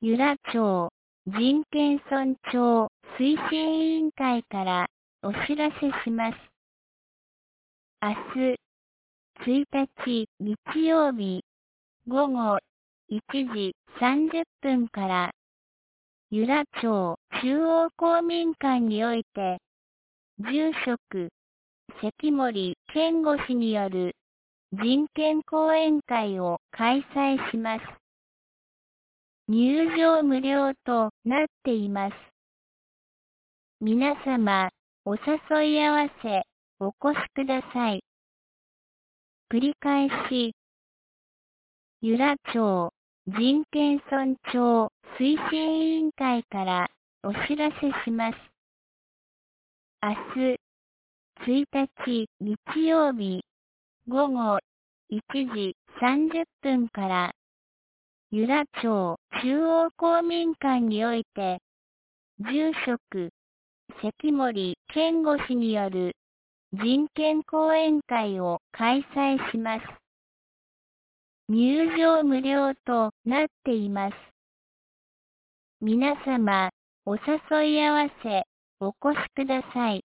由良町人権尊重推進委員会からお知らせします。明日、1日日曜日午後1時30分から、由良町中央公民館において、住職、関森健吾氏による人権講演会を開催します。入場無料となっています。皆様、お誘い合わせ、お越しください。繰り返し、由良町人権尊重推進委員会からお知らせします。明日、1日日曜日午後1時30分から、由良町中央公民館において、住職、関森健吾氏による人権講演会を開催します。入場無料となっています。皆様、お誘い合わせ、お越しください。